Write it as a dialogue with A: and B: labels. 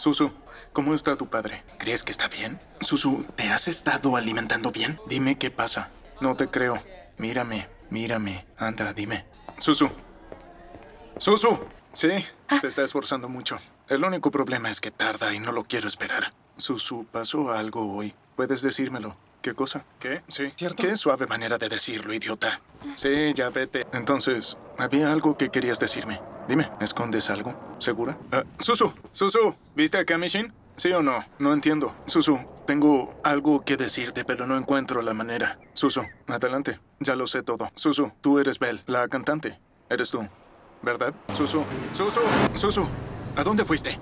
A: Susu, ¿cómo está tu padre? ¿Crees que está bien? Susu, ¿te has estado alimentando bien? Dime qué pasa. No te creo. Mírame, mírame. Anda, dime. Susu. ¡Susu! Sí, se está esforzando mucho. El único problema es que tarda y no lo quiero esperar. Susu, pasó algo hoy. ¿Puedes decírmelo? ¿Qué cosa? ¿Qué? Sí.
B: ¿Cierto?
A: Qué suave manera de decirlo, idiota. Sí, ya vete. Entonces, había algo que querías decirme. Dime, ¿escondes algo? ¿Segura? Susu, Susu, ¿viste a Kamishin? ¿Sí o no? No entiendo. Susu, tengo algo que decirte, pero no encuentro la manera. Susu, adelante. Ya lo sé todo. Susu, tú eres Belle, la cantante. Eres tú, ¿verdad? Susu, Susu, Susu, ¿a dónde fuiste?